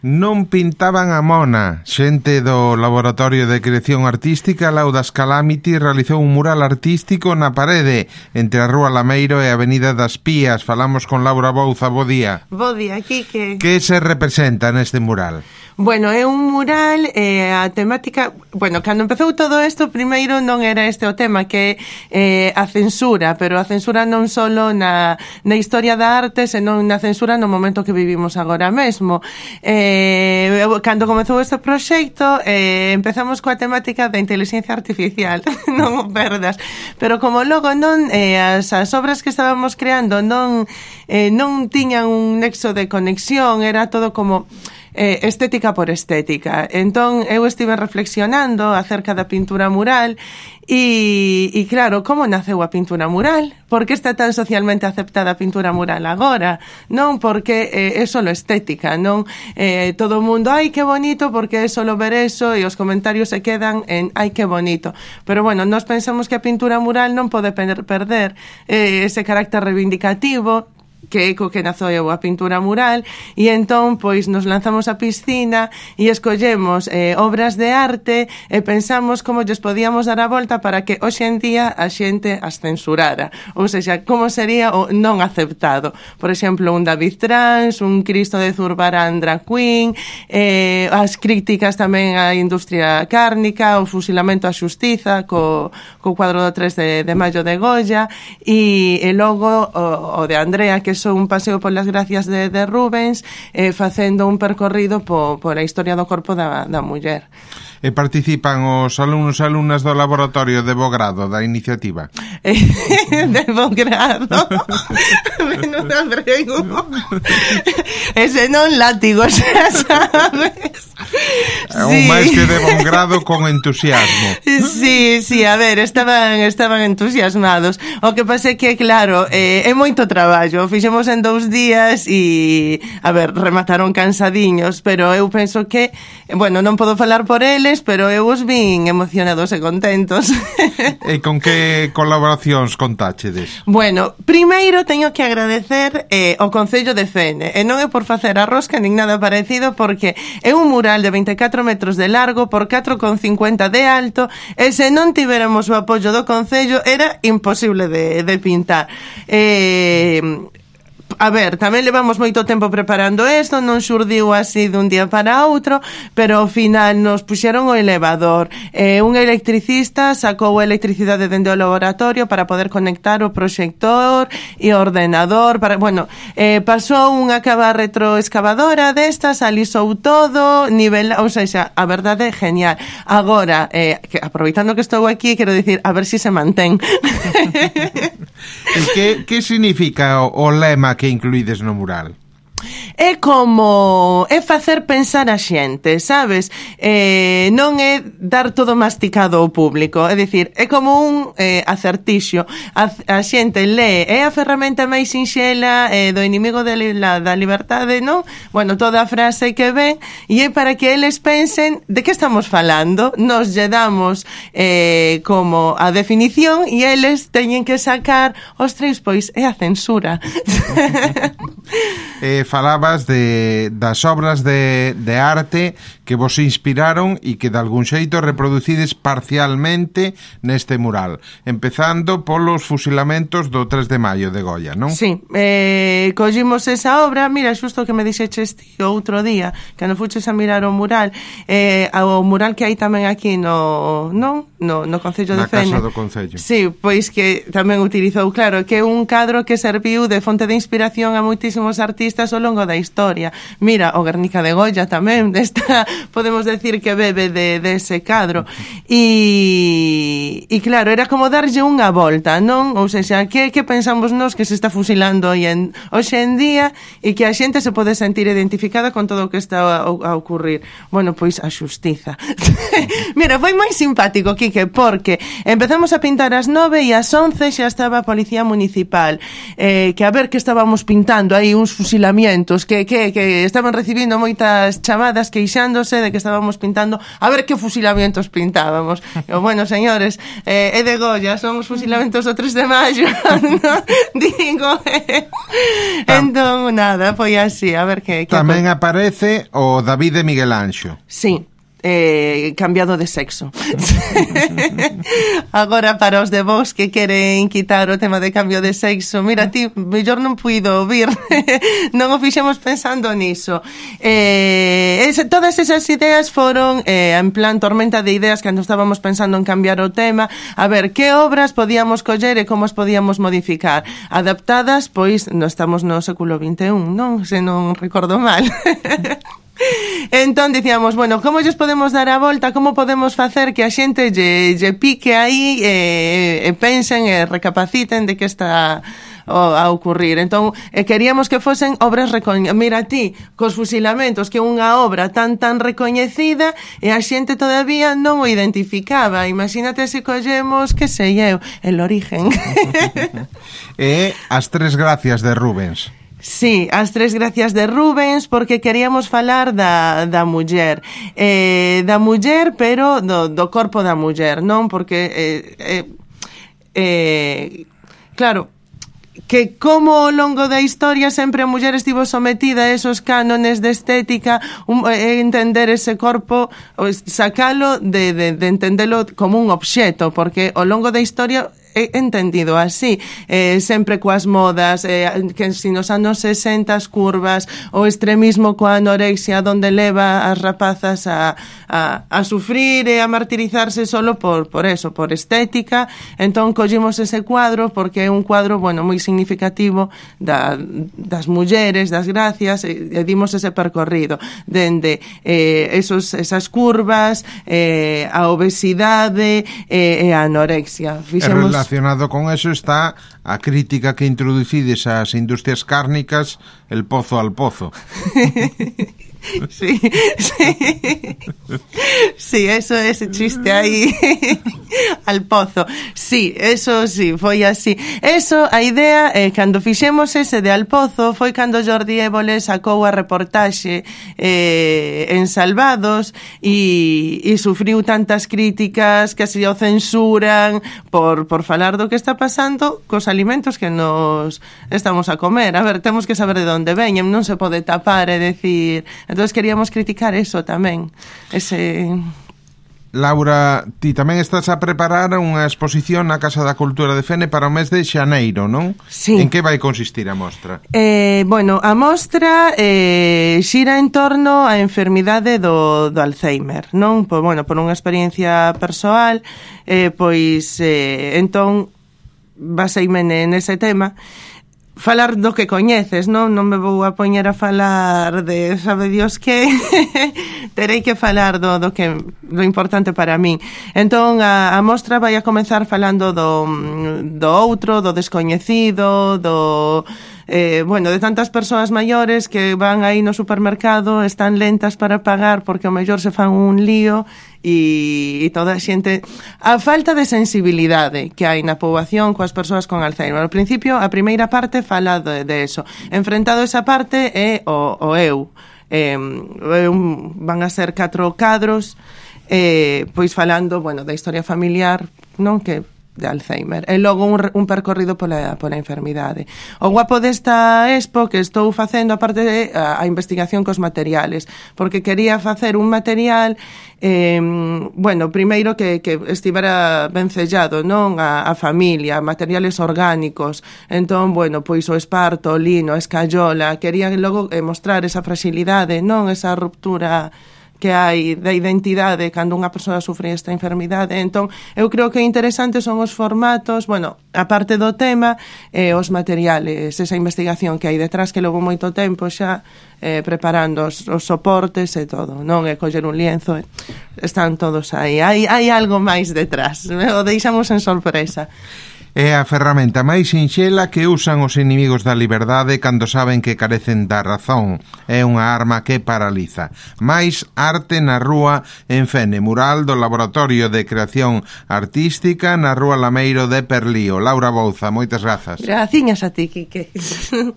Non pintaban a mona. Xente do Laboratorio de Creación Artística Laudas Calamity realizou un mural artístico na parede entre a Rúa Lameiro e a Avenida das Pías. Falamos con Laura Bouza. Bo día. Bo día, Quique. Que se representa neste mural? Bueno, é un mural, a temática... Bueno, cando empezou todo isto, primeiro non era este o tema, que é a censura, pero a censura non solo na historia da arte, senón na censura no momento que vivimos agora mesmo. Cando comezou este proxecto, empezamos coa temática da inteligencia artificial, non o perdas, pero como logo non as obras que estábamos creando non tiñan un nexo de conexión, era todo como... estética por estética. Entón, eu estive reflexionando acerca da pintura mural e claro, como naceu a pintura mural? Por que está tan socialmente aceptada a pintura mural agora? Non porque é solo estética, non todo o mundo, ai que bonito, porque é solo ver eso e os comentarios se quedan en ai que bonito. Pero bueno, nós pensamos que a pintura mural non pode perder ese carácter reivindicativo que é co que naceu a pintura mural, e entón pois nos lanzamos á piscina e escollemos obras de arte e pensamos como lles podíamos dar a volta para que hoxe en día a xente as censurara, ou seja, como sería o non aceptado. Por exemplo, un David Trans, un Cristo de Zurbarán drag queen, as críticas tamén á industria cárnica, o fusilamento á xustiza co cuadro do 3 de maio de Goya, e logo o de Andrea, que un paseo polas gracias de Rubens, facendo un percorrido por a historia do corpo da muller. E participan os alumnos e alumnas do laboratorio de bo grado da iniciativa? De bo grado? Menuda brego. Ese non látigo, xa sabes. Sí. Un máis que de bon grado con entusiasmo. Sí, a ver, estaban entusiasmados. O que pasa é que, claro, é moito traballo. Fixemos en 2 días e, a ver, remataron cansadiños, pero eu penso que, bueno, non podo falar por eles, pero eu os vin emocionados e contentos. E con que colaboracións contáchedes? Bueno, primeiro teño que agradecer ao Concello de Fene, e non é por facer a rosca nin nada parecido, porque é un mural de 24 metros de largo por 4,50 de alto, e se non tiveramos o apoio do Concello era imposible de pintar. A ver, tamén levamos moito tempo preparando isto, non xurdiu así dun día para outro, pero ao final nos puxeron o elevador. Un electricista sacou a electricidade dende o laboratorio para poder conectar o proxector e o ordenador. Pasou unha cava retroexcavadora destas, alisou todo, ou seja, a verdade é genial. Agora, aproveitando que estou aquí, quero dicir, a ver si se mantén. Que significa o lema que incluídes no mural? É facer pensar a xente, sabes? Non é dar todo masticado ao público, é dicir, é como un acertixo. A xente lee, é a ferramenta máis sinxela do inimigo da liberdade, non? Bueno, toda a frase que ven, e é para que eles pensen de que estamos falando. Nos lle damos como a definición e eles teñen que sacar, ostras, pois é a censura. Falabas das obras de arte que vos inspiraron e que de algún xeito reproducides parcialmente neste mural, empezando polos fusilamentos do 3 de maio de Goya, non? Sí, collimos esa obra, mira, xusto que me dixeches ti outro día, que non fuches a mirar o mural, o mural que hai tamén aquí no Concello de Fene. Na Casa do Concello. Sí, pois que tamén utilizou, claro, que é un cadro que serviu de fonte de inspiración a moitísimos artistas ao longo da historia. Mira, o Guernica de Goya tamén, podemos decir que bebe de ese cadro. E claro, era como darlle unha volta, non? Ou seja, que pensamos nós que se está fusilando hoxe en día e que a xente se pode sentir identificada con todo o que está a ocurrir? Bueno, pois a xustiza. Mira, foi moi simpático, Quique, porque empezamos a pintar ás 9 e ás 11 xa estaba a Policía Municipal, que a ver que estábamos pintando aí uns fusilamientos fusilamientos, que estaban recibindo moitas chamadas queixándose de que estábamos pintando, a ver que fusilamientos pintábamos. E, bueno, señores, é de Goya, son os fusilamentos do 3 de maio, no? Digo, entón, nada, foi así, a ver que tamén aparece o David de Miguel Anxo. Sí, cambiado de sexo. Agora, para os de vos que queren quitar o tema de cambio de sexo, mira, ti, mellor non puido ouvir. Non o fixemos pensando niso. Todas esas ideas foron en plan tormenta de ideas cando estábamos pensando en cambiar o tema, a ver que obras podíamos coller e como as podíamos modificar. Adaptadas, pois, non estamos no século XXI, non? Se non recordo mal. Entón dicíamos, bueno, como lles podemos dar a volta, como podemos facer que a xente lle pique aí e pensen e recapaciten de que está a ocurrir. Entón, queríamos que fosen obras recoñecidas. Mira ti, cos fusilamentos, que é unha obra tan recoñecida e a xente todavía non o identificaba. Imagínate se collemos, que sei eu, el origen. E as tres gracias de Rubens. Sí, as tres gracias de Rubens, porque queríamos falar da muller. Da muller, pero do corpo da muller, non? Porque, claro, que como ao longo da historia sempre a muller estivo sometida a esos cánones de estética, entender ese corpo, sacalo de entendelo como un obxeto, porque ao longo da historia entendido así, sempre coas modas, que si nos anos 60 as curvas, o extremismo coa anorexia, donde leva as rapazas a sufrir e a martirizarse solo por eso, por estética. Entón collimos ese cuadro porque é un cuadro, bueno, moi significativo das mulleres, das gracias, e dimos ese percorrido dende esas curvas, a obesidade e a anorexia. Fixemos... Relacionado con eso está a crítica que introducides ás industrias cárnicas, el pozo al pozo. Sí, sí. Sí, eso, ese chiste aí al pozo. Sí, eso sí, foi así. Eso, a idea, cando fixemos ese de al pozo, foi cando Jordi Évole sacou a reportaxe en Salvados e sufriu tantas críticas que se o censuran por falar do que está pasando cos alimentos que nos estamos a comer. A ver, temos que saber de onde veñen, non se pode tapar e decir... Entonces queríamos criticar eso tamén. Laura, ti tamén estás a preparar unha exposición na Casa da Cultura de Fene para o mes de xaneiro, non? Sí. En que vai consistir a mostra? Bueno, a mostra xira en torno á enfermidade do Alzheimer, non? Por unha experiencia persoal, entón baseime nese tema. Falar do que coñeces, non me vou a poñer a falar de sabe Dios que terei que falar do importante para min. Entón a mostra vai a comenzar falando do outro, do descoñecido, de tantas persoas maiores que van aí no supermercado, están lentas para pagar porque ao mellor se fan un lío e toda a xente, a falta de sensibilidade que hai na poboación coas persoas con Alzheimer. Ao principio, a primeira parte fala de eso. Enfrentado esa parte é o eu. Van a ser 4 cadros, pois falando, da historia familiar, non, que de Alzheimer, e logo un percorrido pola enfermidade. O guapo desta expo que estou facendo, aparte de a investigación cos materiales, porque quería facer un material primeiro que estivera ben sellado, non? A familia, materiales orgánicos. Entón, pois o esparto, o lino, a escayola, quería logo mostrar esa fragilidade, non? Esa ruptura que hai da identidade cando unha persoa sufre esta enfermidade. Entón, eu creo que interesante son os formatos, a parte do tema, os materiales, esa investigación que hai detrás, que logo moito tempo xa preparando os soportes e todo, non é coller un lienzo, están todos aí. Hai algo máis detrás, o deixamos en sorpresa. É a ferramenta máis sinxela que usan os inimigos da liberdade cando saben que carecen da razón. É unha arma que paraliza. Mais arte na rúa en Fene, mural do Laboratorio de Creación Artística na Rúa Lameiro de Perlío. Laura Bouza, moitas grazas. Graciñas a ti, Quique.